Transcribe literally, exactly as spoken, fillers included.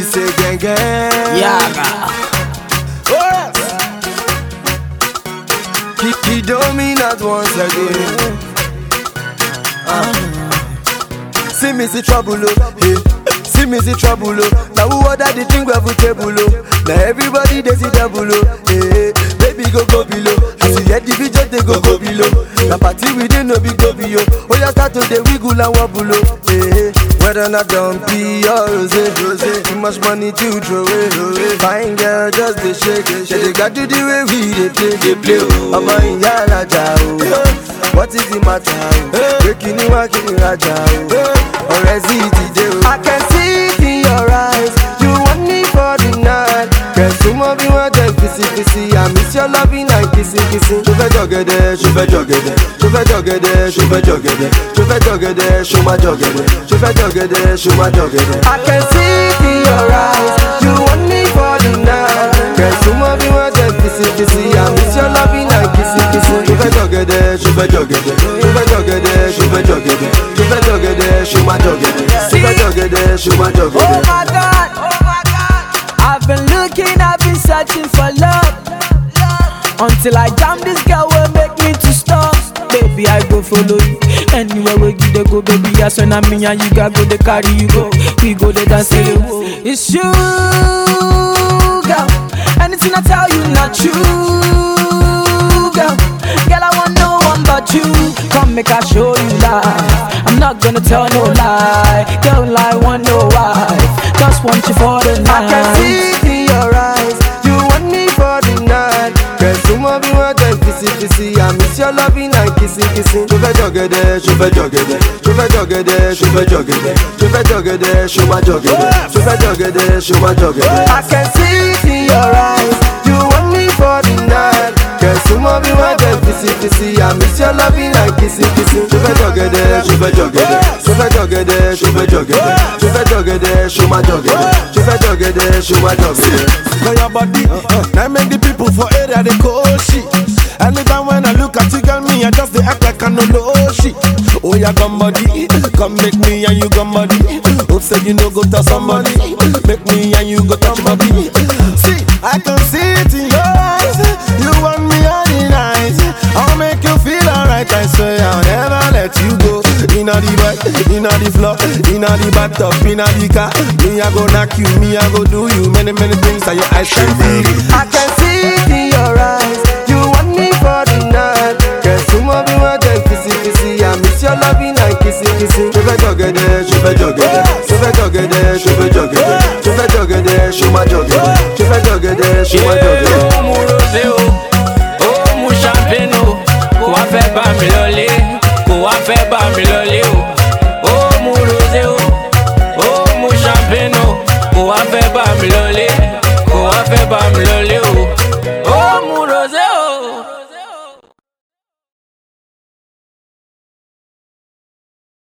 say gang gang. Yaga. Oh yes. He, he dominant once again. Uh. See me see trouble, oh. Hey. See me see trouble, oh. Now who order the thing we have a table, oh. Now everybody they see double, oh. Hey, baby go go below. As you hear the video they go go below. Now party we didn't know big go below. Oh you start to the wiggle and wobble, oh. Hey, whether not don't be or rose, rose. Too much money to throw away. Fine girl just they shake, shake. They got to the way we they play, they play. I'm a yala jao. What is the matter? Breaking you, walking raja. Or is it today? I can see it in your eyes. You want me for the night. Girl, some of you want to kissy kissy. I miss your loving and kissy kissy. Je vais jogger there, je vais jogger there. Je vais jogger there, je vais jogger there. Je vais jogger there, je vais jogger there. Je vais jogger there, je vais jogger there. I can see it in your eyes. You want me for the night. Girl, some of you want to kissy kissy. I miss your loving and kissy kissy. Je vais jogger there, je vais jogger there. Je vais jogger there, je vais jogger there. Je vais jogger there, je vais jogger there. Je vais jogger there, je vais jogger there. Oh my God, oh my God. I've been looking, I've been searching for love, until I jam this girl will make me to stop. Baby, I go follow you anywhere where you dey go, baby. That's when I'm me and you got go, they carry you go. We go they dance to you. It's you, girl. Anything I tell you, not true, girl. Girl, I want no one but you. Come make I show you life. I'm not gonna tell no lie. Girl, I want no wife. Just want you for the night. I can see it in your eyes. You want me for the night. Girl, some of you want to kissy kissy. I miss your loving and kissy kissy. Je vais jogger there, je vais jogger there. Je vais jogger there, je vais jogger there. Je vais jogger there, je vais jogger there. Je vais jogger there, je vais jogger there. I can see it in your eyes. You want me for the night. Girl, some of you want to kissy kissy. I miss your loving and kissy kissy. Je vais jogger there, je vais jogger there. Je vais jogger there, je vais jogger there. Je vais jogger there, je vais jogger there. Je vais jogger there, je vais jogger there. Know your body, now make the people for area they go shit. Anytime when I look at you, girl, me I just they act like I know no shit. Oh yeah, come body, come make me and you come body. Hope say you no go to somebody, make me and you go touch body. See, I can see it in your eyes. You want me all the night. I'll make you feel alright. I swear I'll never let you go. Inna the bed, inna the floor, inna the bathtub, inna the car. Me I go knock you, me I go do you many many things that your eyes can see. I can see it in your eyes. You want me for the night. Girl, some of you want to kissy kissy. I miss your loving and kissy kissy. Je vais jogger there, je vais jogger there. Je vais jogger there, je vais jogger there. Je vais jogger there, je vais jogger there. Je vais jogger there, je vais jogger there.